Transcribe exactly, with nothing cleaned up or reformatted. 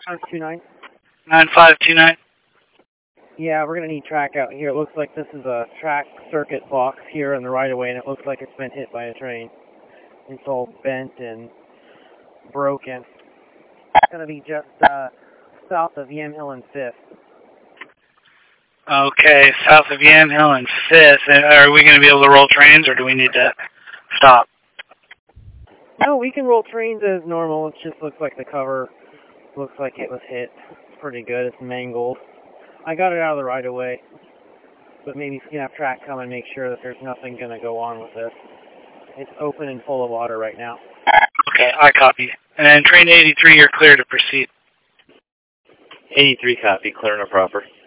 five two nine. nine five two nine. Yeah, we're going to need track out here. It looks like this is a track circuit box here in the right-of-way, and it looks like it's been hit by a train. It's all bent and broken. It's going to be just uh, south of Yamhill and fifth. Okay, south of Yamhill and fifth. Are we going to be able to roll trains, or do we need to stop? No, we can roll trains as normal. It just looks like the cover looks like it was hit pretty good. It's mangled. I got it out of the right-of-way, but maybe if you can have track come and make sure that there's nothing going to go on with this. It's open and full of water right now. Okay, I copy. And train eighty-three, you're clear to proceed. eighty-three copy, clear and proper.